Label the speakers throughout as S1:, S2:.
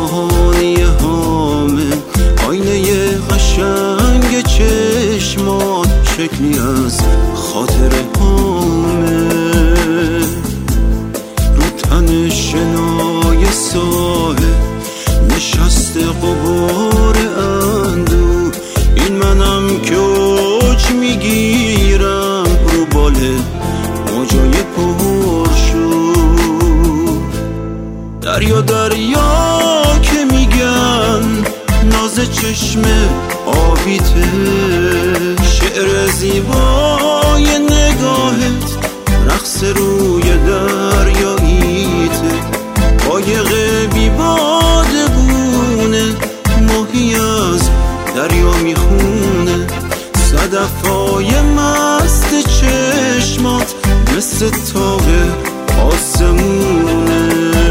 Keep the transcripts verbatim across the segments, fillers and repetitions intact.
S1: ماهانه هامه، آینه قشنگ چشمات شکلی از خاطر هامه. رو تن شنای ساحل نشسته غبار اندو، این منم که اوج میگیرم رو باله موجای پرشور. دریا دریا که میگن ناز چشم آبیته، شعر زیبای نگاهت رقص روی دریاییته. قایق بی بادبونه ماهی از دریا میخونه، صدفای مست چشمات مثل تاق آسمونه.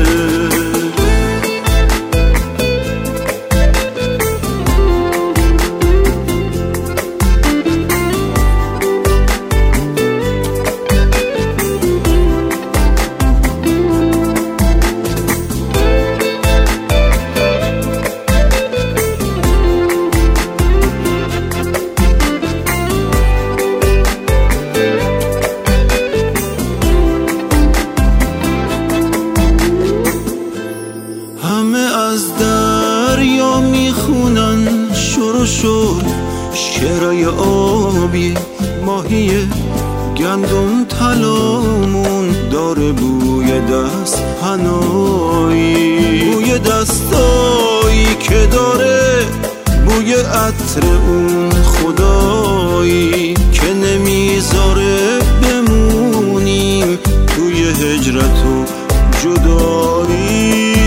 S1: از دریا میخونن شور و شور شعرهای آبی، ماهی گندم طلامون داره بوی دست پناهی، بوی دستایی که داره بوی عطر اون خدایی که نمیذاره بمونیم توی هجرت و جدایی.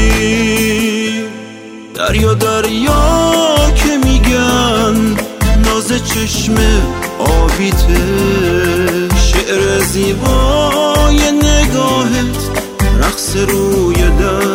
S1: دریا دریا که میگن ناز چشم آبیته، شعر زیبای نگاهت رقص روی در